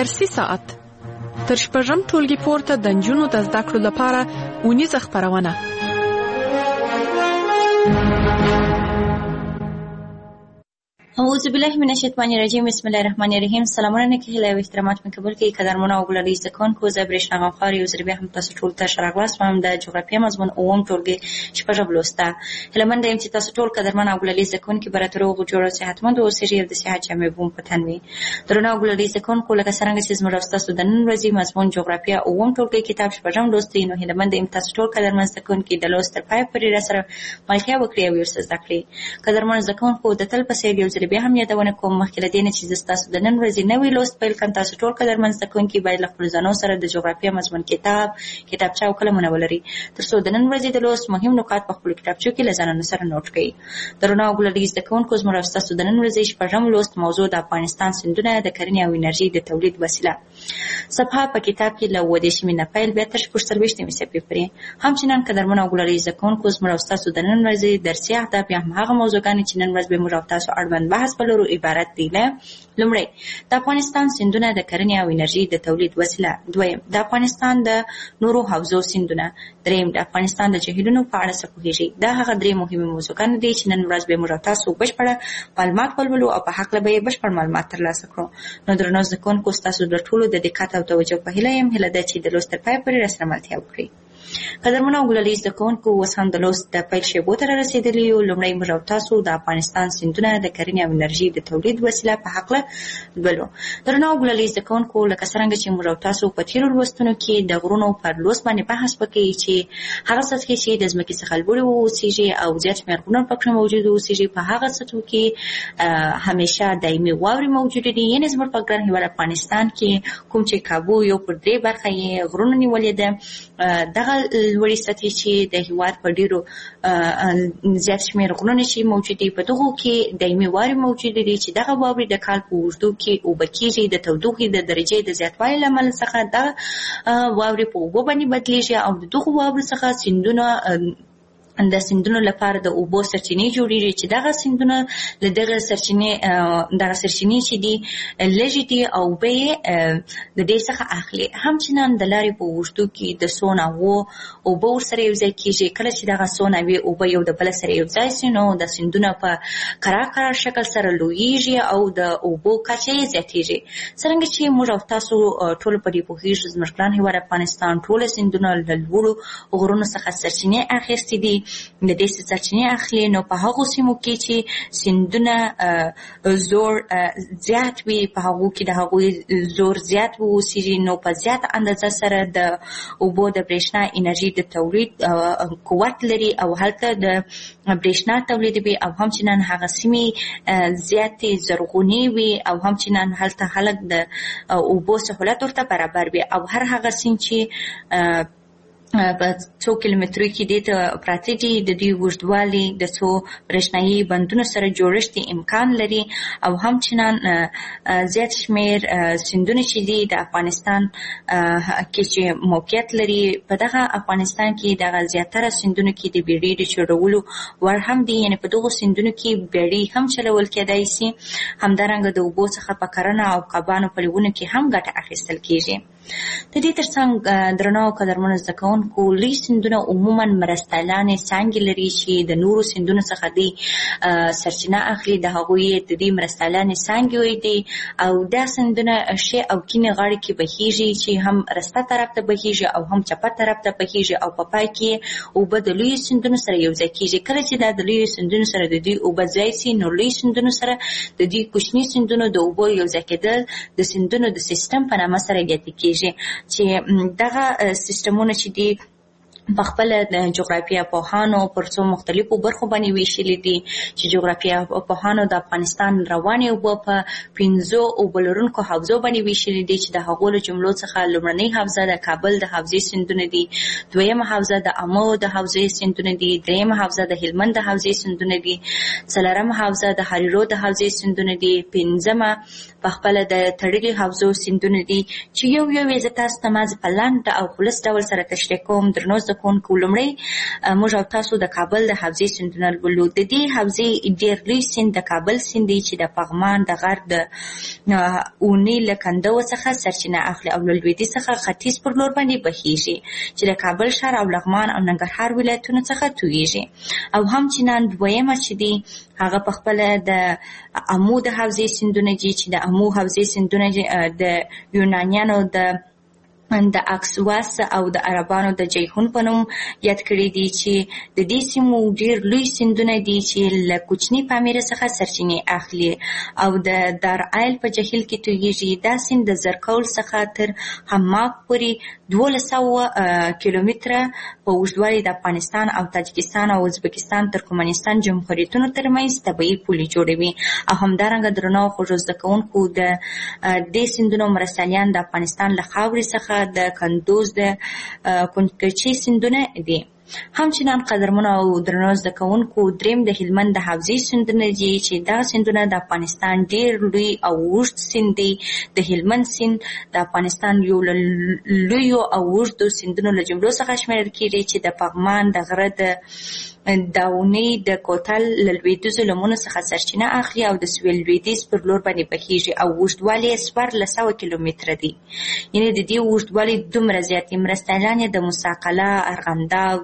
درسي ساعت تر شپږم ټولګي پورته د نجونو د زده کړو لپاره اونیزه خپرونه. اعوذ بالله من الشیطان الرجیم. بسم الله الرحمن الرحیم. سلامونه کله او احترامات مې قبول کړئ قدرمنو او ګلالي زکون کو زبرش نغم خاري او زربیا هم تاسو ټول ته شراغلاس هم د جغرافیه مضمون اوم ټولګي شپږم لوسته هلمند ایم چې تاسو ټول قدرمنو او ګلالي زکون کې براترو غوړو صحتمند او سریه د صحت جامع بوم پتنوي درنو ګلالي زکون کو لکه څنګه چې زموږ تاسو د نن ورځې مضمون جغرافیه اوم ټولګي کتاب شپږم لوستي نو هلمند ایم تاسو ټول قدرمن زکون کې د لوست تر پای پورې را سره ملتیا وکړي او ورسره زده کړئ قدرمن زکون کو د تل په سیر یو زربیا هم یادونه مخکې له دې نه چې تاسو د نن ورځې نوې لوست پیل کړئ تاسو ټول قدرمن زده کوونکي باید له خپلو ځانونو سره د جغرافیه مضمون کتابچه او قلمونه ولرئ تر څو د نن ورځې د لوست مهم نکات په خپلو کتابچو کې له ځانونو سره نوټ کړئ. درنو ګلالي زده کوونکو زموږ تاسو د نن ورځې شپږم لوست موضوع د افغانستان سیندونه د کرنې او انرژي د تولید وسیله صفحه په کتاب کې له 28 نه پیل بیا تر 40 صفحې پورې. همچنان قدرمن ګلالي زده کوونکو زموږ تاسو د نن ورځې درسي اهداف یا هغه موضوعګانې چې نن ورځ به موږ تاسو اړوند بحث ولرو عبارت دي له لومړی د افغانستان سیندونه د کرنې او انرژي د تولید وسیله، دویم د افغانستان د نورو حوزو سیندونه، دریم د افغانستان د جهیلونو په اړه څه پوهیږئ. دا هغه درې مهمې موضوعګانې دي چې نن ورځ به موږ تاسو بشپړه معلومات ولولو او په حق له به بشپړ معلومات ترلاسه کړو. نو درنو زده کوونکو ستاسو د ټولو د دقت او توجه په هیله یم هیله ده چې د لوست تر پای پورې راسره ملتیا وکړئ. قدرمنو ګلالي زده کوونکو اوس هم د لوست د پیل شیبو ته رارسېدلي یو. لومړی موږ تاسو د افغانستان سیندونه د کرنې او انرژي د تولید وسیله په هکله لولو. درنو ګلالي زده کوونکو لکه څرنګه چې موږ تاسو په تېرو لوستونو کې د غرونو پر لوست باندې بحث وکړی چې هغه سطحې چې د ځمکې څخه لوړې واوسېږي او زیات شمېر غرونه پکې موجود واوسېږي په هغه سطحو کې همیشه دایمي واورې موجودې دي. یعنې زموږ په ګران هېواد افغانستان کې کوم چې کابو یو پر درې برخه یې غرونه نیولې ده دغه لوړې سطحې چې د هېواد په ډېرو زیات شمېر غرونه چې موجود دي په دغو کې دایمي واورې موجودې دي چې دغه واورې د کال په اوږدو کې اوبه کېږي. د تودوخې د درجې د زیاتوالي له امله څخه دا واورې په اوبو باندې بدلېږي او د دغو واورو څخه سیندونه د سیندونو لپاره د اوبو سرچینې جوړېږي چې دغه سیندونه له دغه سرچینې چې دي لږې دي او اوبه یې د دې څخه اخلي. همچنان د لارې په اوږدو کې د څو ناوو اوبه ورسره یوځای کېږي. کله چې دغه څو ناوې اوبه یو د بله سره یوځای سي نو د سیندونه په قرار شکل سره لویېږي او د اوبو کچه یې زیاتېږي. څرنګه چې موږ او تاسو ټول په دې پوهېږو زموږ ګران هېواد افغانستان ټوله سیندونه له لوړو غرونو څخه سرچینې اخیستې دي. د دې سرچینې اخلي نو په هغو سیمو کې چې سیندونه زور زیات وي په هغو کې د هغوی زور زیات واوسېږي نو په زیات اندازه سره د اوبو د برېښنا انرژي د تولید قوت لري او هلته د برېښنا تولیدوي او همچنان هغه سیمې زیاتې زرغونې وي او همچنان هلته خلک د اوبو سهولت ورته برابر وي او هر هغه سیند چې په څو کیلومترو کې دې ته پراته دي د دوی اوږدوالي د څو برېښنایي بندونو سره جوړښت امکان لري او همچنان زیات شمېر سیندونه چې دي د افغانستان کې چې موقعیت لري په دغه افغانستان کې دغه زیاتره سیندونو کې د بیړۍ د چلولو وړ هم دي. یعنې په دغو سیندونو کې بیړۍ هم چلول کېدای شي. همدارنګه د اوبو څخه په کرنه او کبانو په لیونو کې هم ګټه اخیستل کېږي. د دې ترڅنګ درنو قدرمنو زده کوونکو لوی سیندونه عموما مرستیالانې څانګې لري چې د نورو سیندونو څخه دوی سرچینه اخلي. د هغوی د دې مرستیالانې څانګې دي او دا سیندونه ښې او کیڼې غاړې کې بهیږي چې هم رسته طرف ته بهیږي او هم چپه طرف ته بهیږي او په پای کې اوبه د لویو سیندونو سره یوځای کېږي. کله چې دا د لویو سیندونو سره د دوی اوبه ځای سي نو لوی سیندونو سره د دوی کوچني سیندونو د اوبو یوځای کېدل د سیندونو د سیستم په نامه سره یادې کېږي چې دغه سیستمونه چې دي په خپل د جغرافیه پوهانو پر څو مختلفو برخو باندې ویشلي دي چې جغرافیه پوهانو د افغانستان روانې اوبه په 5 اوبه لرونکو حوزو باندې ویشلي دي چې د هغو له جملو څخه لومړنۍ حوزه د کابل د حوزې سیندونه دي، دویمه حوزه د امو د حوزې سیندونه دي، دریمه حوزه د هلمند د حوزې سیندونه دي، څلورمه حوزه د هریرو د حوزې سیندونه دي، پنځمه په خپل د تړلي حوزو سیندونه دي چې یو یو یې زه تاسو ته په لاندې او خلاص ډول سره تشریح کوم. درنو زده کوونکو لومړی موږ او تاسو د کابل د حوزې سیندونه لولو. د دې حوزې ډېر لوی سیند د کابل سیند دی چې د پغمان د غر د اونې له کنده څخه سرچینه اخلي او له لویدیځ څخه ختیځ پر لور باندې بهیږي چې د کابل ښار او لغمان او ننګرهار ولایتونو څخه تویږي. او همچنان دویمه چې دی هغه په خپل د امو د حوزې سیندونه دي چې د امو حوزې سیندونه د یونانیانو د اکسواس او د عربانو د جیهون په نوم یاد کړي دي چې د دې سیمو ډېر لوی سیندونه دي چې له کوچني پامیره څخه سرچینې اخلي او د دارایل په جهیل کې تویږي. دا سیند د زرکول څخه تر حماق پورې 1200 کیلومتره په اوږدوالي د افغانستان او تاجکستان او ازبکستان ترکمنستان جمهوریتونو ترمنځ طبیعي پولې جوړوي. او همدارنګه درنو خوږو زده کوونکو د دې سیندونو مرستیالان د افغانستان له خاورې څخه د کندوز د کنکچي سیندونه دي. همچنان قدرمنو او درنو زده کوونکو دریم د هلمند د حوزې سیندونه دي چې دا سیندونه د افغانستان ډېر لوی او اوږد سیند دی. د هلمند سیند د افغانستان یو لویو او اوږدو سیندونو له جملو څخه شمیرل کېږي چې د پغمان د غره د داونې د کوتل له لویدیځو لمنو څخه سرچینه اخلي او د سویل لویدیځ پر لور باندې بهیږي او اوږدوالی یې 1400 کیلومتره دی. یعنې د دې اوږدوالی دومره زیات دی. مرستیالان یې د موسی قلعه، ارغنداو،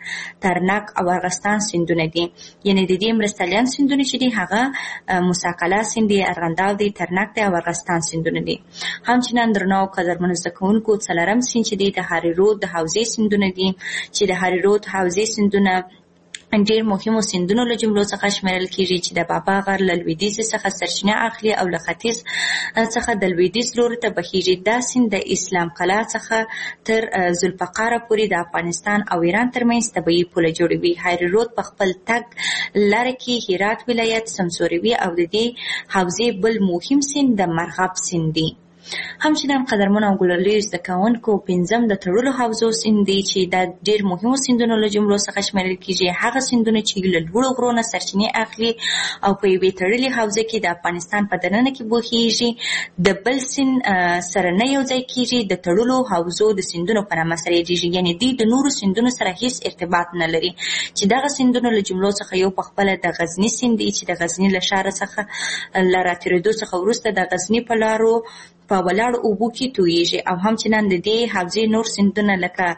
ترنک او ارغستان سیندونه دي. یعنې د دې مرستیالان سیندونه چې دي هغه موسی قلعه سیند دی، ارغنداو دی، ترنک دی او ارغستان سیندونه دي. همچنان درنو او قدرمنو زده کوونکو څلورم سیند چې دی د هاري رود د حوزې سیندونه دي چې د هاري رود حوزې سیندونه ډېر مهمو سیندونو له جملو څخه شمیرل کېږي چې د بابا غر له لویدیځ څخه سرچینه اخلي او له ختیځ څخه د لویدیځ لوري ته بهیږي. دا سیند د اسلام قلعه څخه تر ذوالفقاره پورې د افغانستان او ایران ترمنځ طبیعي پوله جوړوي. هاري رود په خپل تګ لاره کې هرات ولایت سمسوروي او د دې حوزې بل مهم سیند د مرغاب سیند دی. همچنان قدرمنو او ګلاليو زده کوونکو پنځم د تړلو حوزو سیند دی چې دا ډېر مهمو سیندونو له جملو څخه شمیرل کېږي. هغه سیندونه چې له لوړو غرو نه سرچینې اخلي او په یوې تړلې حوزه کې د افغانستان په دننه کې بهیږي، د بل سیند سره نه یو ځای کېږي. د تړلو حوزو د سیندونو په نامه سره یادېږي، یعنې دوی د نورو سیندونو سره هیڅ ارتباط نه لري. چې دغه سیندونو له جملو څخه یو په خپله د غزني سیند دی چې د غزني له ښاره څخه له راتېرېدو څخه وروسته د غزني په لارو په ولاړو اوبو کې تویږي. او همچنان د دې حوزې نور سیندونه لکه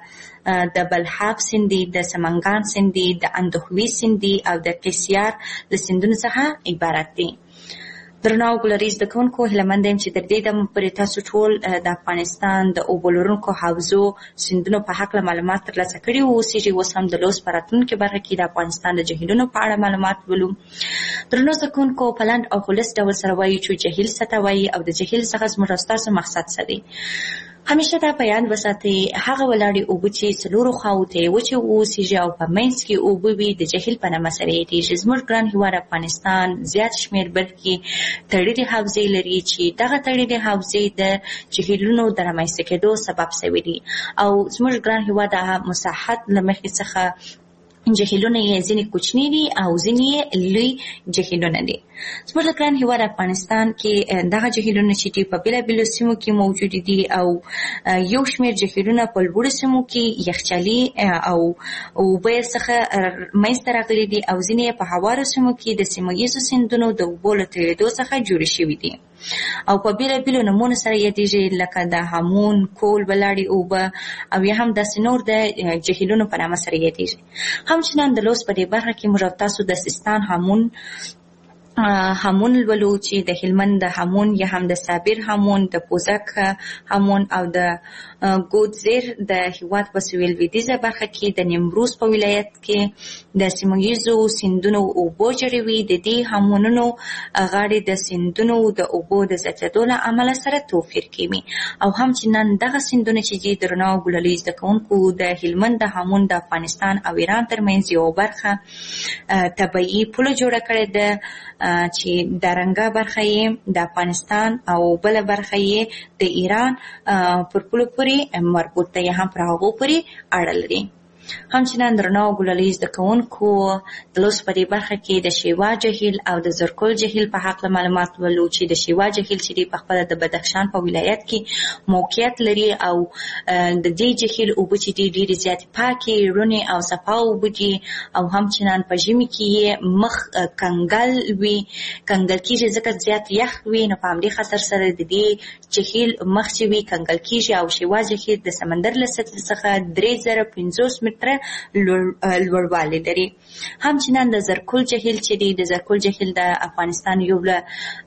د بلحاب سیند دی، د سمنګان سیند دی، د اندخوي سیند دی او د قیصیار له سیندونو څخه عبارت دی. درنو ګلالي زده کوونکو هیله مند یم چې تر دې دمه پورې تاسو ټول د افغانستان د اوبو لرونکو حوزو سیندونو په هکله معلومات ترلاسه کړي اوسېږي. اوس هم د لوست په راتلونکې برخه کې د افغانستان د جهیلونو په اړه معلومات ولو. درنو زده کوونکو په لنډ او خلص ډول سره وایي چې جهیل څه ته وایي او د جهیل څخه زموږ او ستاسو مقصد څه دی. همیشه دا په یاد وساتئ، هغه ولاړې اوبه چې څلورو خواو ته یې وچې واوسېږي او په منځ کې اوبه وي د جهیل په نامه سره یادېږي. زموږ ګران هېواد افغانستان زیات شمېر برخې تړلې حوزې لري چې دغه تړلې حوزې د جهیلونو د رامنځته کېدو سبب شوي دي او زموږ ګران هېواد مساحت له مخې څخه جهیلونه یې ځینې کوچني دي او ځینې یې لوی جهیلونه دي. زموږ د ګران هېواد افغانستان کې دغه جهیلونه چې دي په بېلابېلو سیمو کې موجود دي او یو شمېر جهیلونه په لوړو سیمو کې یخچالي او اوبه یې څخه منځته راغلي دي او ځینې یې په هوارو سیمو کې د سیمه ییزو سیندونو د اوبو له تېرېدو څخه جوړې شوي دي او په بېلابېلو نومونو سره یادېږي لکه د هامون، کول، ولاړې اوبه او یا هم داسې نور د جهیلونو په نامه سره یادېږي. همچنان د لوست په دې برخه کې موږ او تاسو د سیستان هامون لولو چې د هلمند د هامون یا هم د صابر هامون، د پوزک هامون او د ګودزیر د هېواد په سویل لویدیځه برخه کې د نیمروز په ولایت کې د سیمه ییزو سیندونو اوبو جوړوي. د دې هامونونو غاړې د سیندونو د اوبو د زیاتېدو له امله سره توپیر کوي او همچنان دغه سیندونه چې دي درنو ګلالي زده کوونکو د هلمند د هامون د افغانستان او ایران ترمنځ یو برخه طبیعي پوله جوړه کړې ده چې درنګه برخه یې د افغانستان او بل برخه یې د ایران پر پولو پورې مربوط ده یا هم پر هغو پورې اړه لري. همچنان درنو او ګلالي زده کوونکو د لوست په دې برخه کې د شیوا جهیل او د زرکل جهیل په حق معلومات ولو چې د شیوا جهیل چې په خپل د بدخشان په ولایت کې موقعیت لري او د دې جهیل اوبه چې ډېرې زیاتې پاکې رونې او صفا اوبه دي او همچنان په ژمي کې مخ کنګل وي کنګل کېږي ځکه زیات یخ وي نو په همدې خاطر سره د دې جهیل مخ چې وي کنګل کېږي او شیوا جهیل د سمندر له سطحې څخه 3050 متره لوړوالی لري. همچنان د زرکل جهیل چې دی د زرکل جهیل د افغانستان یو له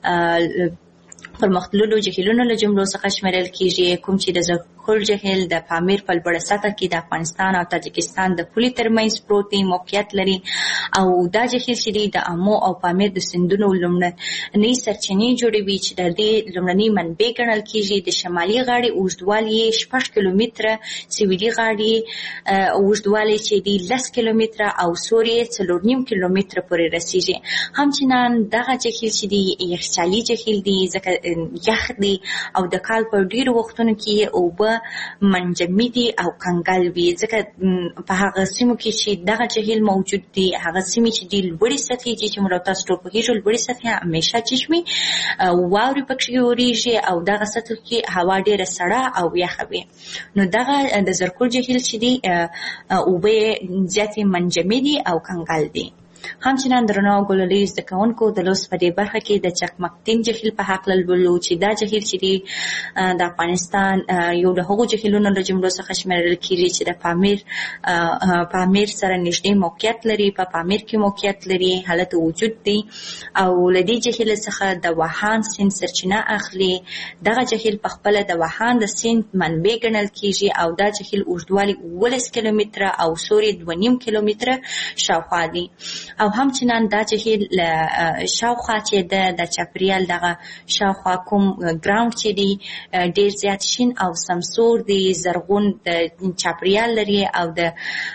پرمختللو جهیلونو له جملو څخه شمیرل کېږي کوم چې د زرکل جهیل د پامیر په لوړه سطحه کې د افغانستان او تاجکستان د پولې ترمنځ پروت دی موقعیت لري او دا جهیل چې دی د امو او پامیر د سیندونو لومړنۍ سرچینې جوړوي چې د دې لومړنۍ منبع ګڼل کېږي. د شمالي غاړې اوږدوالی 6 کیلومتره سویلي غاړې اوږدوالی چې دی 10 کیلومتره او سوري 4.5 کیلومتره پورې رسیږي. همچنان دغه جهیل چې دی یخچالي جهیل دی ځکه یخ دی او د کال په ډیرو وختونو کې اوبه منجمد دي او کنګل وي ځکه په هغه سیمو کې چې دغه جهیل موجود دی هغه سیمې چې دی لوړې سطحې چې موږ تاسو ټول پوهیږو لوړې سطحې همیشه چشمي واورې پکې اورېږي او دغه سطح کې هوا ډیره سړه او یخه وي. نو دغه د زرکل جهیل چې دی اوبه زیاتې منجمدي او کنګل دي. همچنان درنو ګلالي زده کوونکو د لوست په دې برخه کې د چکمکتین جهیل په حق لولو چې دا جهیل چې دی د افغانستان یو له هغو جهیلونو له جملو څخه شمیرل کېږي چې د پامیر سره نږدې موقعیت لري په پامیر کې موقعیت لري حالت وجود دی او له دې جهیل څخه د وهان سیند سرچینه اخلي. دغه جهیل په خپل د وهان د سیند منبع ګڼل کېږي او دا جهیل اوږدوالی 18 کیلومتره او سوري 2.5 کیلومتره شاوخوا دی او همچنان دا جهیل شاوخوا چې د چاپریال دغه شاوخوا کوم ګراوند چې دی ډیر زیات شین او سمسور دی زرغون د چاپریال لري او د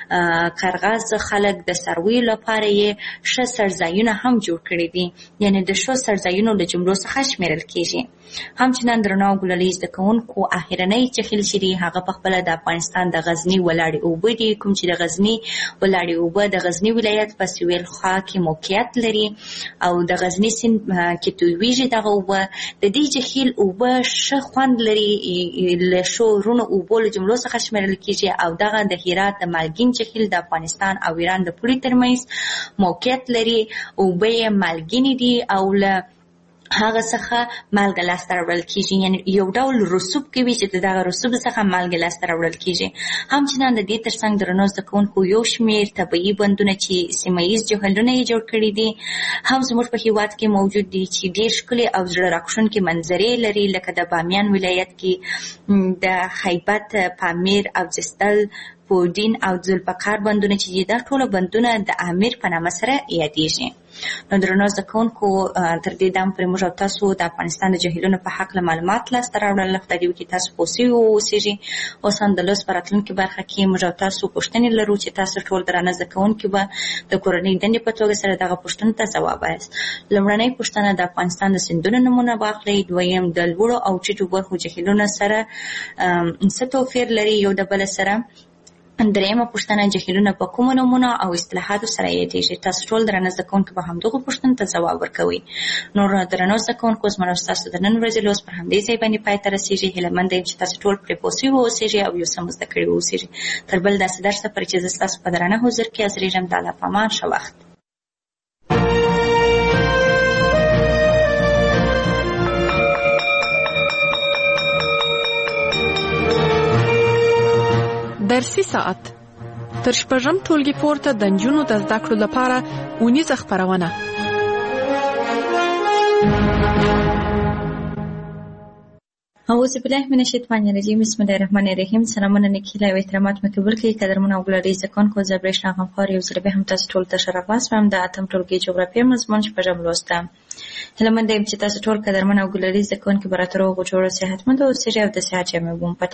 قرغاز خلک د سروي لپاره یې ښه سرځایونه هم جوړ کړي دي یعنی د ښو سرځایونو له جملو څخه شمیرل کېږي. همچنان درنو ګلالي زده کوونکو اخرنۍ جهیل چې دی هغه په خپله د افغانستان د غزني ولاړې اوبه دي کوم چې د غزني ولاړې اوبه د غزني ولایت په سویل خوا کې موقعیت لري او د غزني سیند کې تویږي دغه اوبه. د دې جهیل اوبه ښه خوند لري له ښو رونو اوبو له جملو څخه شمیرل کېږي او دغه د هرات د مالګین جهیل د افغانستان او ایران د پولې ترمنځ موقعیت لري. اوبه یې مالګینې دي او له هغه څخه مالګه لاسته راوړل کېږي یعنی یو ډول رسوب کوي چې دغه رسوب څخه مالګه لاسته راوړل کېږي. همچنان د دې ترڅنګ درنو زده کوونکو یو شمېر طبیعي بندونه چې سیمه ییز جهیلونه یې جوړ کړي دي هم زموږ په هېواد کې موجود دي چې ډېر ښکلي او زړه راښکونکي منظرې لري لکه د بامیان ولایت کې د خیبت پامیر او جستل پودین او ذوالفقار بندونه چې دا ټول بندونه د امیر په نامه سره یادېږي. نو درنو زده کوونکو تر دې دم پرې موږ او تاسو د افغانستان د جهیلونو په حق معلومات لاسته راوړل خدای دې وکړي تاسو پوه سوي واوسېږي. اوس هم د لوست په راتلونکي برخه کې موږ او تاسو پوښتنې لرو چې تاسو ټول درانه زده کوونکي به د کورنۍ دندې په توګه سره دغه پوښتنو ته ځواب وایاست. لومړنۍ پوښتنه د افغانستان د سیندونو نومونه واخلئ. دویم د لوړو او ټیټو برخو جهیلونو سره څه توپیر لري یو د بل سره. دریمه پوښتنه جهیلونه په کومو نومونو او اصطلاحاتو سره یادېږي. تاسو ټول درنه زده کوونکي به همدغو پوښتنو ته ځواب ورکوئ. نور درنو زده کوونکو زما او ستاسو د نن ورځې لوست پر همدې ځای باندې پای ته رسېږي. هیله مند یم چې تاسو ټول پرې پوه سوي واوسېږئ او یو څه مو زده کړي واوسېږئ. تر بل داسې درسه پورې چې زه ستاسو په درانه حضور کې حاضرېږم د الله په امان. ښه وخت. درسي ساعت تر شپږم ټولګي پورته د نجونو د زده کړو لپاره اونیزه خپرونه. اعوذ بالله من الشیطان الرجیم بسم الله الرحمن الرحیم. سلامونه نیکهیله او احترامات مې قبول کړئ قدرمن او ګلالي زده کوونکو. زه برېښنا غمخوار یو ځل بیا هم تاسو ټولو ته ښه راغلاست وایم. د اتم ټولګي جغرافیه مضمون شپږم لوست ده. هیله مند یم چې تاسو ټول قدرمن او ګلالي زده کوونکي به راته روغ او جوړ او صحتمند اوسئ او د صحت جامې به مو په تن وي.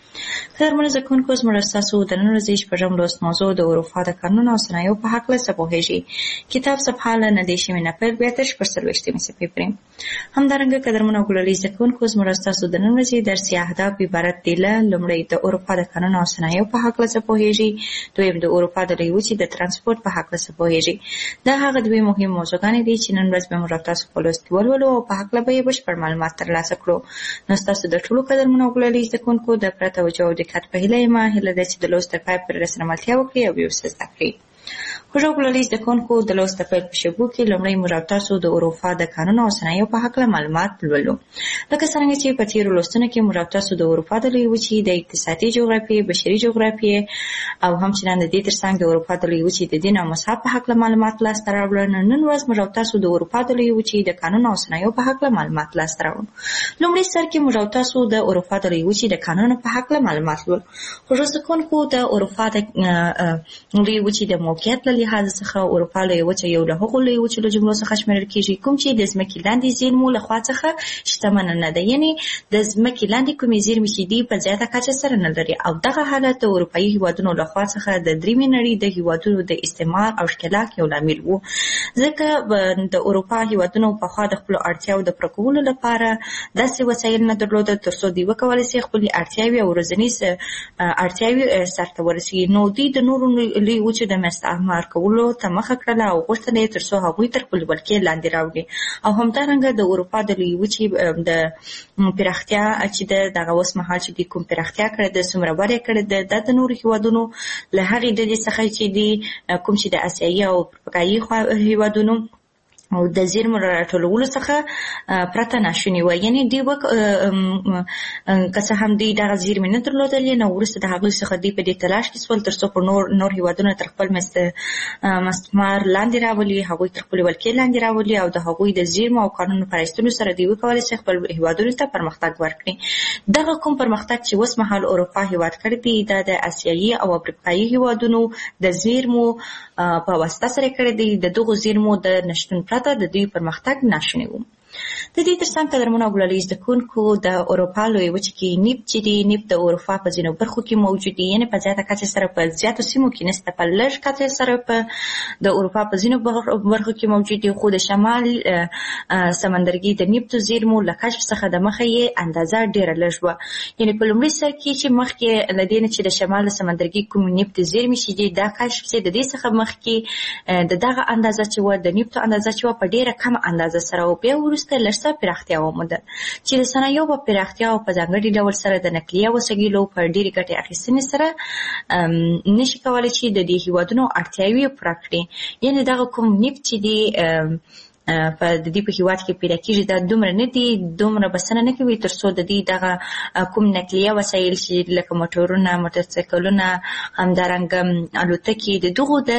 قدرمنو زده کوونکو زموږ ستاسو د نن ورځې شپږم لوست موضوع د اروپا د قانونو او صنایعو په هکله څه پوهیږئ. کتاب صفحه له 9 نه پیل بیا تر 40 صفحې پورې. همدارنګه قدرمنو ګلالي زده کوونکو زموږ ستاسو د نن ورځې درسي اهداف عبارت دي له لومړی د اروپا د قانونو او صنایعو په هکله څه پوهیږئ، دویم د اروپا د لویې وچې د ترانسپورت په هکله څه پوهیږئ. دا هغه دوی مهم موضوعګانې دي چې نن ورځ به موږ تاسو په لوست کې ولولو او په هکله به یې بشپړ معلومات ترلاسه کړو. نو ستاسو د ټولو قدرمنو ګلالي زده کوونکو د پوره توجه او دقت په هیله یم هیله ده چې د لوست تر پای پورې راسره ملتیا وکړئ او یو څه زده کړئ. خوږو ګلالي زده کوونکو د لوست د پیل په شیبو کې لومړی موږ تاسو د اروپا د قانونو او صنایعو په هکله معلومات لولو. لکه څرنګه چې په تیرو لوستونو کې موږ تاسو د اروپا د لویې وچې د اقتصادي جغرافیې، بشري جغرافیې او همچنان د دې ترڅنګ د اروپا د لویې وچې د دین او مذهب په هکله معلومات لاسته راوړل. نن ورځ موږ تاسو د اروپا د لویې وچې د قانونو او صنایعو په هکله معلومات لاسته راوړو. لومړی سر کې موږ تاسو د اروپا د لویې وچې د قانونو په هکله معلومات لولو. خوږو زده کوونکو د اروپا د لویې وچې د موقعیت له لحاظ څخه اروپا لویه وچه یو له هغو لویو وچو له جملو څخه شمیرل کیږي کوم چې د ځمکې لاندې زیرمو له خوا څخه شتمنه نه ده، یعنی د ځمکې لاندې کومې زیرمې چې دي په زیاته کچه سره نه لري، او دغه حالت د اروپایي هیوادونو له خوا څخه د دریمې نړۍ د هیوادونو د استعمار او ښکېلاک یو لامل و. ځکه د اروپا هیوادونو پخوا د خپلو اړتیاوو د پوره کولو لپاره داسې وسایل نه درلودل تر څو دوی وکولی شي خپلې اړتیاوې او ورځنیز اړتیاوې سرته ورسوي. نو دوی د نورو لویو وچو د استعمار کولو ته مخه کړله او غوښتل یې تر څو هغوی تر خپلې ولکې لاندې راوړي. او همدارنګه د اروپا د لویې وچې د پراختیا چې دغه اوس مهال چې کوم پراختیا کړې ده، څومره وده یې کړې ده، دا د نورو هیوادونو له هغې ډلې څخه چې دي کوم چې د اسیایي او افریقایي هیوادونو او د زیرمو راټولولو څخه پرته ناشونې وه. یعنې دوی که څه هم دوی دغه زیرمې نه درلودلې، نو وروسته د هغوی څخه دوی په دې تلاش کې سول تر څو په نور هیوادونه تر خپل مستعمار لاندې راولي، هغوی تر خپلې ولکې لاندې راولي او د هغوی د زیرمو او قانونو پرایستلو سره دوی وکولی شي خپل هیوادونو ته پرمختګ ورکړي. دغه کوم پرمختګ چې اوس مهال اروپا هیواد کړی دی دا د اسیایي او افریقایي هیوادونو د زیرمو په واسطه سره کړی دی. د دغو زیرمو د نشتون پرته د دوی پرمختګ ناشونی و. د دې ترڅنګ قدرمنو ګلالي زده کوونکو د اروپا لویې وچې کې نفت چې دی، نفت د اروپا په ځینو برخو کې موجود دی، یعنې په زیاته کچه سره په زیاتو سیمو کې نشته، په لږ کچه سره په د اروپا په ځینو برخو کې موجود دی، خو د شمال سمندرګي د نفتو زیرمو له کشف څخه د مخه یې اندازه ډېره لږ وه. یعنې په لومړي سر کې چې مخکې له دې نه چې د شمال سمندرګي کوم نفت زیرمې چې دي دا کشف شي، د دې څخه مخکې د دغه اندازه چې وه د نفتو اندازه چې وه په ډېره کمه اندازه سره و. بیا وروسته لږ څه پراختیا ومونده چې د صنایعو په پراختیا او په ځانګړي ډول سره د نقلیه وسایلو په ډېرې ګټې اخیستنې سره نشي کولی چې د دې هیوادونو اړتیاوې پوره کړي. یعنې دغه کوم نفت چې دی په د دې په هیواد کې پیدا کېږي دا دومره نه دي، دومره بسنه نه کوي تر څو د دې دغه کوم نقلیه وسایل چې لکه موټرونه، موټرسایکلونه، همدارنګه الوتکې، د دغو د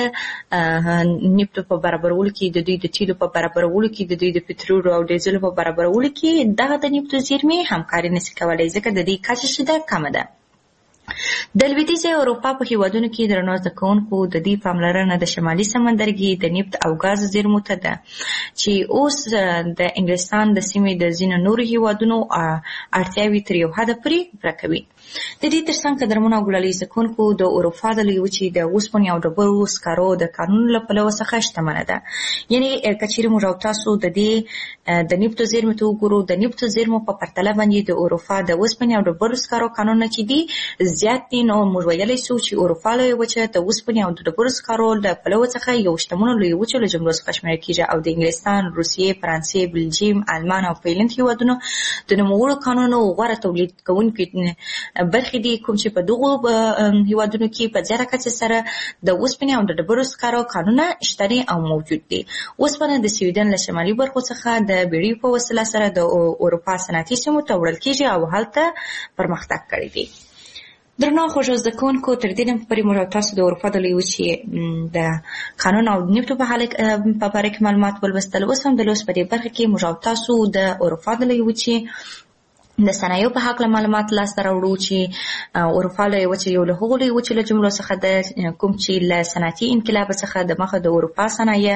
نفتو په برابرولو کې، د دوی د تیلو په برابرولو کې، د دوی د پټرولو او ډیزلو په برابرولو کې دغه د نفتو زیرمې همکاري نشي کولی ځکه د دې کچه چې ده کمه ده. د لویدیځې اروپا په هیوادونو کې درنو زده کوونکو د دې پاملرنه د شمالي سمندرګي د نفت او ګاز زیرمو ته ده چې اوس د انګلستان د سیمې د ځینو نورو هیوادونو اړتیاوې تر یو حده پورې پوره کوي. د دې ترڅنګ قدرمنو ګلالي زده کوونکو د اروپا د لویې وچې د اوسپنې او ډبرو سکارو د قانون له پلوه څخه شتمنه ده. یعنې که چیرې موږ او تاسو د دې د نفتو زیرمو ته وګورو، د نفتو زیرمو په پرتله باندې د اروپا د اوسپنې او ډبرو سکارو قانونونه چې دي زیات دي، نو موږ ویلی شو چې اروپا لویه وچه د اوسپنې او د ډبرو سکارو له پلوه څخه یو شتمنو لویو وچو له جملو څخه شمیرل کېږي او د انګلستان، روسیې، فرانسې، بلجیم، آلمان او فنلنډ هیوادونو د نوموړو قانونونو غوره تولید کوونکي برخې دي کوم چې په دغو هیوادونو کې په زیاته کچه سره د اوسپنې او د ډبرو سکارو قانونونه شته دي او موجود دي. اوسپنه د سویډن له شمالي برخو څخه د بیړیو په وسیله سره د اروپا صنعتي سیمو ته وړل کېږي او هلته پرمختګ کړی دی. درنو خوږو زده کوونکو تر دې دمه پورې موږ تاسو د اروپا د لویې وچې د قانون او نفتو په باره کې معلومات ولوستل. اوس هم د لوست په دې برخه کې موږ تاسو د اروپا د لویې وچې د صنایعو په حق معلومات لاسته راوړو چې اروپا لویه وچه یو له هغو لویو وچو له جملو څخه ده کوم چې له صنعتي انقلاب څخه د مخه د اروپا صنایع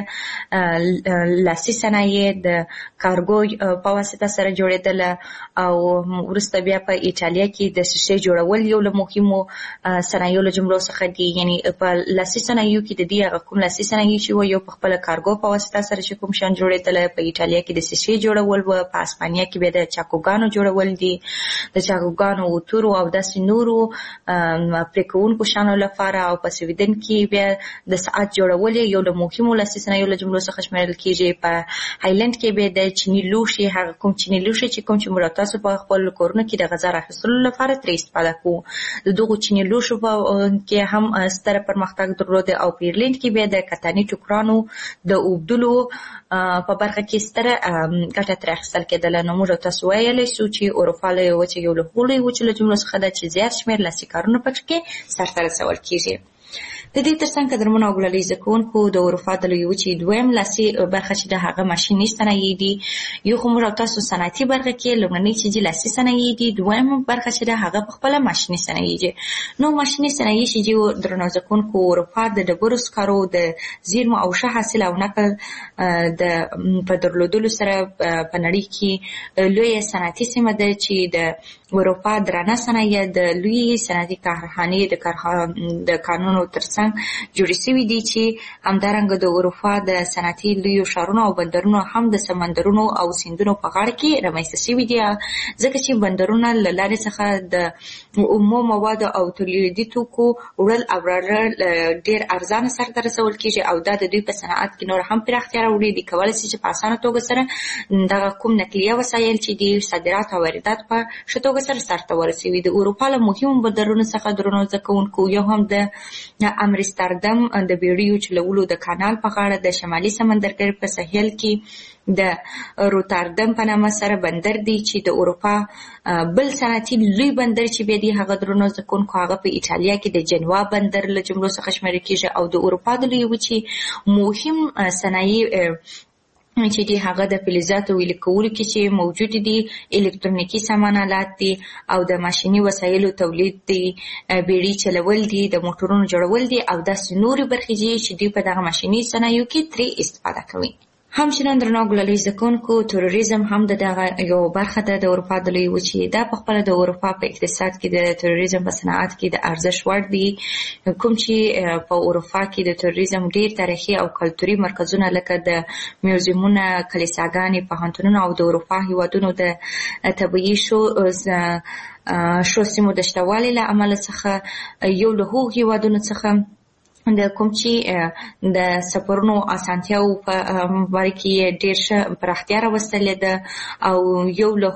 لاسي صنایع د کارګو په واسطه سره جوړېدله او وروسته بیا په ایټالیا کې د شیشې جوړول یو له مهمو صنایعو له جملو څخه دي. یعنی په لاسي صنایعو کې د دې هغه کوم لاسي صنایع چې وو یو په خپله کارګو په واسطه سره چې کوم شیان جوړېدله، په ایټالیا کې د شیشې جوړول وو، په اسپانیا کې بیا د چاکوګانو جوړول دي، د چاکوګانو وتورو او داسې نورو پرې کوونکو شیانو لپاره، او په سویډن کې بیا د ساعت جوړول یو له مهمو لاسي صنایعو له جملو څخه شمیرل کېږي. په هایلند کې بیا د چیني لوښي، هغه کوم چیني لوښي چې کوم چې موږ تاسو په خپل کورونو کې د غذا راخیستلو لپاره ترې استفاده کوو، د دغو چیني لوښو کې هم ستره پرمختګ درلوده. او په ایرلند کې بیا د کتاني ټوکرانو د اوبدلو په برخه کې ستره ګټه ترې اخیستل کېدله. نو موږ تاسو ویلی سو چې اروپا لویه وچه یو له هغو لویو وچو له جملو څخه ده چې زیات شمېر لاسي کارونه پکې سرته رسول کېږي. د دې ترڅنګ قدرمنو او ګلالي زده کوونکو د اروپا د لویې وچې دویم لاسي برخه چې د هغه ماشیني صنایع دي. یو خو موږ او تاسو صنعتي برخه کې لومړنۍ چې دي لاسي صنایع دي، دویم برخه چې ده هغه پخپله ماشیني صنایع دي. نو ماشیني صنایع چې دي درنو زده کوونکو اروپا د ډبرو سکرو د زیرمو او ښه حاصل او نقل په درلودلو سره په نړۍ کې لویه صنعتي سیمه ده چې د اروپا درانه صنایع د لویې صنعتي کارخانې د کانونو ترڅنګ جوړې شوي دي چې همدارنګه د اروپا د صنعتي لویو ښارونو او بندرونو هم د سمندرونو او سیندونو په غاړه کې رامنځته شوي دي، ځکه چې بندرونه له لارې څخه د اومو موادو او تولیدي توکو وړل او راوړل ډېر ارزانه سرته رسول کېږي، او دا د دوی په صنعت کې نور هم پراختیا راوړي. دي کولی شي چې په اسانه توګه سره دغه کوم نقلیه وسایل چې دي صادرات او واردات په ښه توګه سره سرته ورسوي. د اروپا له مهمو بندرونو څخه درنو زده کوونکو یو هم د امستردام د بیړیو چلولو د کانال په غاړه د شمالي سمندرګي په ساحل کې د روتردام په نامه سره بندر دی چې د اروپا بل صنعتي لوی بندر چې بیا دی هغه درنو زده کوونکو هغه په ایټالیا کې د جنوا بندر له جملو څخه شمیرل کېږي. او د اروپا د لویې وچې مهم صنایع چې دي هغه د فلزاتو ویلې کولو کې چې موجود دي، الکترونیکي سامان آلات دي، او د ماشیني وسایلو تولید دي، بیړۍ چلول دي، د موټرونو جوړول دي، او داسې نورې برخې دي چې دوی په دغه ماشیني صنایعو کې ترې استفاده کوي. همچنان درنو ګلالي زده کوونکو تروریزم هم د دغه یو برخه ده د اروپا د لویې وچې. دا پخپله د اروپا په اقتصاد کې د تروریزم په صنعت کې د ارزښت وړ دي، کوم چې په اروپا کې د تروریزم ډېر تاریخي او کلتوري مرکزونه لکه د میوزیمونه، کلیساګانې، پوهنتونونه او د اروپا هېوادونو د طبیعي شو سیمو د شتوالي له امله څخه یو له هغو هېوادونو څخه د کوم چې د سفرونو اسانتیاو په باره کې ډېر ښه پراختیا راوستلې ده، او یو له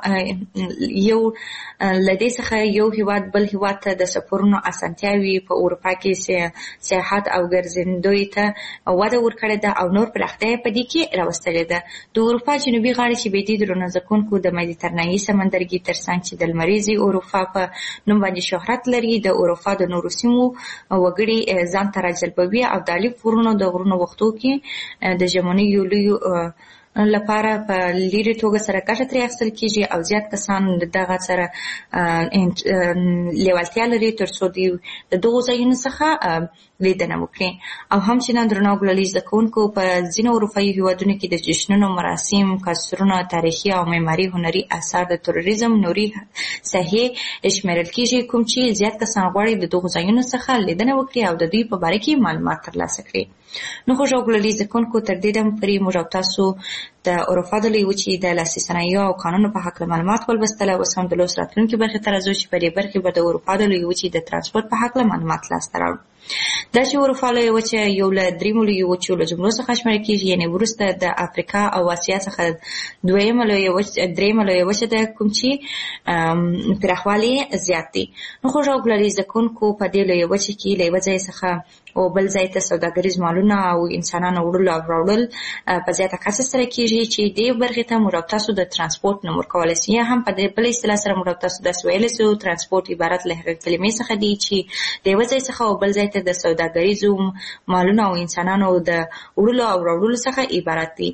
دې څخه یو هېواد بل هېواد ته د سفرونو اسانتیاوې په اروپا کې سیاحت او ګرځندوی ته وده ورکړې ده، او نور پراختیا یې په دې کې راوستلې ده. د اروپا جنوبي غاړې چې بیا دي درنو زده کوونکو د مدیترانهیي سمندرګي ترڅنګ چې د لمریزې اروپا په نوم باندې شهرت لري، د اروپا د نورو سیمو وګړي ځان ته راجلبوي، او د الف غرونو د غرونو وختو کې د ژمنۍ یو لوی لپاره په لیرې توګه سره ګټه ترې اخیستل کېږي، او زیات کسان دغه سره لیوالتیا لري تر څو د دغو ځایونو څخه لیدنه وکړي. او همچنان درنو ګلالي زده کوونکو په ځینو اروپایي هېوادونو کې د جشنونو، مراسم، کلتورونه، تاریخي او معماري هنري اثار د تروریزم نوري ساحې شمیرل کېږي، کوم چې زیات کسان غواړي د دغو ځایونو څخه لیدنه وکړي او د دوی په باره کې معلومات ترلاسه کړي. نو خوږو ګلالي زده کوونکو تر دې دمه پورې موږ او تاسو د اروپا د لویې وچې د لاسي صنایعو او کانونو په هکله معلومات ولوستل. اوس هم د لوست راتلونکي برخې ته راځو چې په دې برخې به د اروپا د لویې وچې د ترانسپورت په هکله معلومات لاسته راوړو. دا چې اروپا لویه وچه یو له دریمو لویو وچو له جملو څخه شمیرل کېږي، یعنې وروسته د افریقا او اسیا څخه درېیمه لویه وچه ده، کوم چې پراخوالی زیات دی. نو خوږو ګلالي زده کوونکو په دې لویه وچه کې له یوه ځای څخه او بل ځای ته سوداګریز مالونه او انسانانو وړلو او راوړل په زیاته کچه سره کیږي چې دې برخې ته موږ تاسو د ترانسپورت نوم ورکولی سي. یا هم په دې بل اصطلاح سره موږ تاسو داسې ویلی سو ترانسپورت عبارت له هغې کلمې څخه دی چې د یوه ځای څخه او بل ځای ته د سوداګریزو مالونو او انسانانو د وړلو او راوړلو څخه عبارت دی.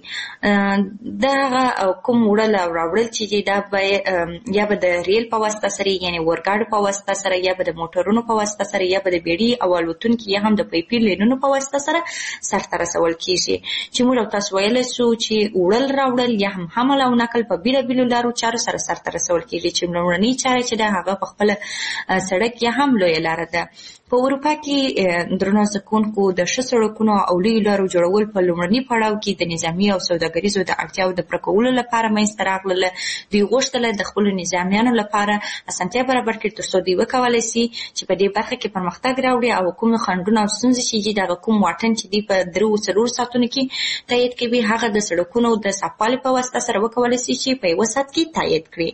دغه کوم وړل او راوړل چې دا به یا به د ریل په واسطه سره یعنې اورګاډو په واسطه سره یا به د موټرونو په واسطه سره یا به د بیړۍ او الوتونکي یا هم د پیپي لینونو په واسطه سره سرته رسول کیږي چې موږ تاسو ویلی سو چې وړل راوړل یا هم حمل او نقل په بیلابیلو لارو چارو سره سرته رسول کیږي چې لومړنۍ چاره چې ده هغه په خپله سړک یا هم لویه لاره ده. په اروپا کې درنو زده کوونکو د ښه سړکونو او لویو لارو جوړول په لومړني پړاو کې د نظامي او سوداګریزو د اړتیاو د پوره کولو لپاره منځته راغلله. دوی غوښتله د خپلو نظامیانو لپاره اسانتیا برابر کړي تر څو دوی وکولی سي چې په دې برخه کې پرمختګ راوړي او کوم خنډونه او ستونزې چې دي دغه کوم واټن چې دوی په 3-4 ساعتونو کې تایید کوي هغه د سړکونو د صفوالي په واسطه سره وکولی سي چې په 1 ساعت کې تایید کړي.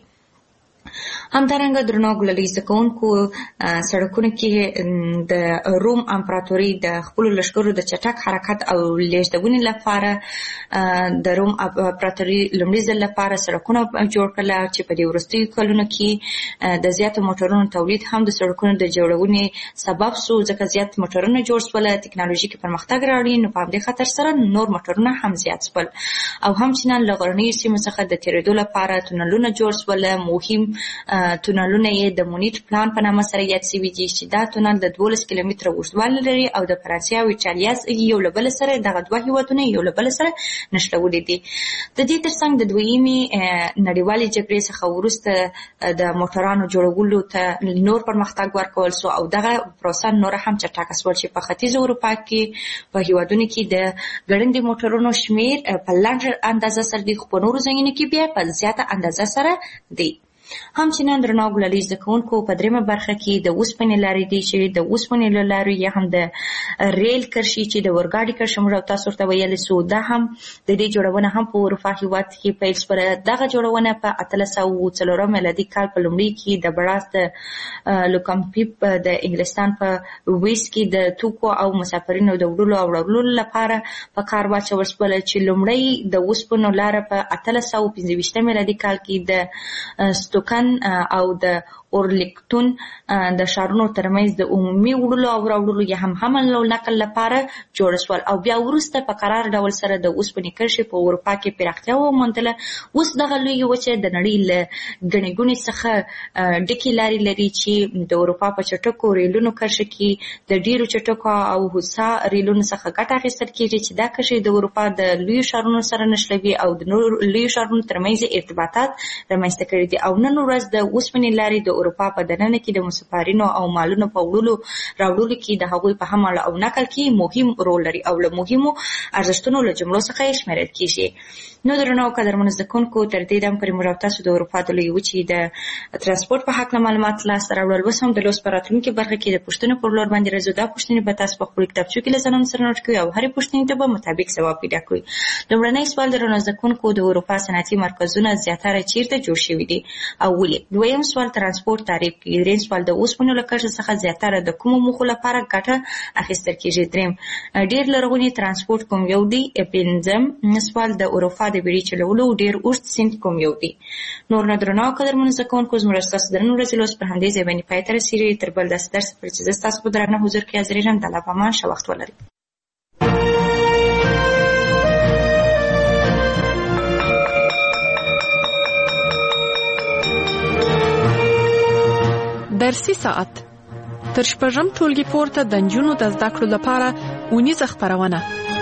همدارنګه درنو ګلالي زده کوونکو سړکونو کې د روم امپراتوري د خپلو لښکرو د چټک حرکت او لیږدونې لپاره د روم امپراتوري لومړي ځل لپاره سړکونه جوړ کړل چې په دې وروستیو کلونو کې د زیاتو موټرونو تولید هم د سړکونو د جوړونې سبب سو ځکه زیات موټرونه جوړ شول تکنالوژیکي پرمختګ راوړي نو په همدې خاطر سره نور موټرونه هم زیات شول او همچنان له غرنیو سیمو څخه د تېرېدو لپاره تونلونه جوړ شول. مهم تونلونه یې د مونیټ پلان په نامه سره یاد شوي دي چې دا تونل د 12 کیلومتره اوږدوالی لري او د فرانسې او ایټالیا یو له بله سره دغه دوه هېوادونه یو له بله سره نښلولي دي. د دې ترڅنګ د دویمې نړیوالې جګړې څخه وروسته د موټرانو جوړولو ته نور پرمختګ ورکول سو او دغه پروسه نوره هم چټکه شول چې په ختیځه اروپا کې په هېوادونو کې د ګړندي موټرونو شمیر په لنډه اندازه سره دی خو په نورو ځایونو کې بیا په زیاته اندازه سره دی. همچنان درنو ګلالي زده کوونکو په دریمه برخه کې د اوسپنې لارې دي چې د اوسپنې له لارې یا هم د ریل کرښې چې د اورګاډي کرښه موږ تاسو ورته ویلی سو دا هم د دې جوړونه هم په اروپا هېواد کې پیل شوله. دغه جوړونه په 1804 میلادي کال په لومړي کې د براس د لوکمپیپ د انګلستان په ویس کې د توکو او مسافرینو د وړلو او راوړلو لپاره په کار واچول شوله چې لومړی د اوسپنو لاره په 1825 میلادي کال کې د ستوکن او د اورلیکټون د ښارونو ترمنځ د عمومي وړلو او راوړلو یا هم حمل او نقل لپاره جوړ شول او بیا وروسته په قرار ډول سره د اوسپنې کرښې په اروپا کې پراختیا وموندله. اوس دغه لویې وچې د نړۍ له ګڼې ګوڼې څخه ډکې لارې لري چې د اروپا په چټکو ریلونو کرښه کې د ډېرو چټکو او هوسا ریلونو څخه ګټه اخیستل کېږي چې دا کرښې د اروپا د لویو ښارونو سره نښلوي او د نورو لویو ښارونو ترمنځ ارتباطات رامنځته کړي دي او نن ورځ د اوسپنې لارې د اروپا په دننه کې د مسافرینو او مالونو په وړلو راوړلو کې د هغوی په حمل او نقل کې مهم رول لري او له مهمو ارزښتونو له جملو څخه یې شمیرل کېږي. نو درنو قدرمنو زده کوونکو تر دې دم پورې موږ تاسو د اروپا د لویې وچې د ترانسپورت په هکله معلومات لاسته راوړل. اوس هم د لوست په راتلونکي برخه کې د پوښتنو پر لور باندې راځو. دا پوښتنې به تاسو په خپلو کتابچو کې له ځانونو سره نوټ کړئ او هرې پوښتنې ته به مطابق ځواب پیدا کړئ. لومړنی سوال درنو زده کوونکو د اروپا صنعتي مرکزونه زیاتره چیرته جوړ شوي دي او ولې؟ دویم سوال ترانسپورت تعریف کړئ. دریم سوال د اوسپنو له کرښې څخه زیاتره د کومو موخو لپاره ګټه اخیستل کېږي؟ دریم ډېر لرغوني ترانسپورت کوم یو دی؟ پنځم سوال د اروپا د بیړۍ چلولو ډېر اوږد سیند کوم یو دی؟ نور نو درنو قدرمنو زده کوونکو زموږ ستاسو د نن ورځې لوست پر همدې ځای باندې پای ته رسېږي. تر بل داسې درس پورې چې زه ستاسو په درانه حضور کې حاضرېږم د الله په امان ښه وخت ولرئ. درسي ساعت تر شپږم ټولګي پورته د نجونو د زده کړو لپاره اونیزه خپرونه.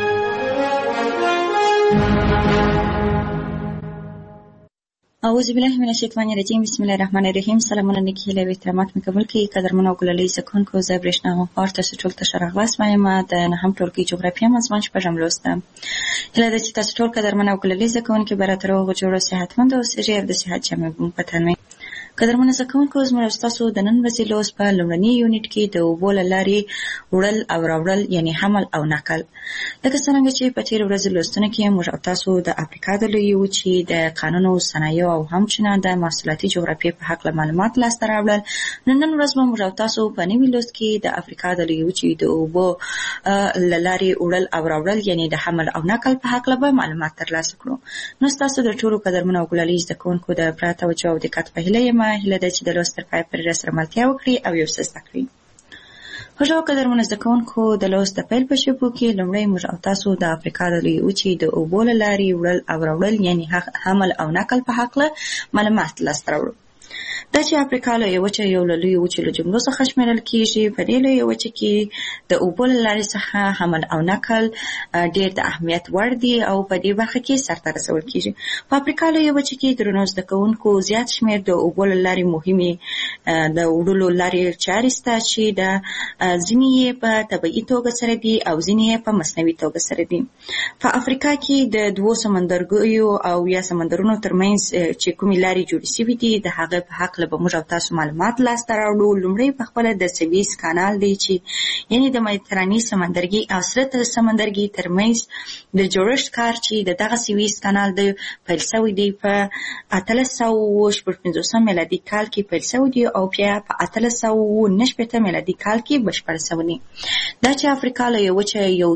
اعوذ بالله من الشیطان الرجیم بسم الله الرحمن الرحیم. سلامونه نیکی هیلې او احترامات مې قبول کړئ. قدرمنو او ګلالي زده کوونکو زه برېښنا غوښار تاسو ټول ته ښه راغلاست وایم د نهم ټولګي جغرافیه مضمون شپږم لوست ده. هیله ده چې تاسو ټول قدرمن او ګلالي زده کوونکي به راته روغ جوړ او صحتمند اوسئ او د صحت جامې مو په تن وي. قدرمنو زده کوونکو، زموږ ستاسو د نن ورځې لوست په لومړني یونټ کې د اوبو له لارې وړل او راوړل یعنې حمل او نقل. لکه څرنګه چې په تېرو ورځو لوستونو کې موږ او تاسو د افریقا د لویې وچې د قانونو، صنایعو او همچنان د محصولاتي جغرافیې په هکله معلومات لاسته راوړل، نو نن ورځ به موږ او تاسو په نوي لوست کې د افریقا د لویې وچې د اوبو له لارې وړل او راوړل یعنې د حمل او نقل په هکله به معلومات ترلاسه کړو. نو ستاسو د ټولو قدرمنو او ګلالي زده کوونکو د پوره توجه او دقت په هیله یم. هیله ده چې د لوست تر پای پورې راسره ملتیا وکړي او یو څه زده کړي. خوږو قدرمنو زده کوونکو، د لوست د پیل په شیبو کې لومړی موږ او تاسو د افریقا د لویې وچې د اوبو له لارې وړل او راوړل یعنې حمل او نقل په هکله معلومات لاسته راوړو. دا چې افریقا لویه وچه یو له لویو وچو له جملو څخه شمیرل کیږي. په دې لویه وچه کې د اوبو له لارې څخه حمل او نقل ډېر د اهمیت وړ دي او په دې برخه کې سرته رسول کیږي. په افریقا لویه وچه کې درنو زده کوونکو زیات شمیر د اوبو له لارې مهمې د وړلو لارې چارې شته چې د ځینې یې په طبیعي توګه سره دي او ځینې یې په مصنوعي توګه سره دي. په افریقا کې د دوو سمندرګیو او یا سمندرونو ترمنځ چې کومې لارې جوړې شوي دي د هغه په هکله به موږ او تاسو معلومات لاسته راوړو. لومړی په خپله د سویس کانال دی چې یعنې د مدیترانې سمندرګي او سره سمندرګي ترمنځ د جوړښت کار چې د دغه سویس کانال دی پیل شوی دی په 1856 میلادي کال کې پیل شوی دی او بیا په 1869 میلادي کال کې بشپړ شوی دی. دا چې افریقا لویه وچه یو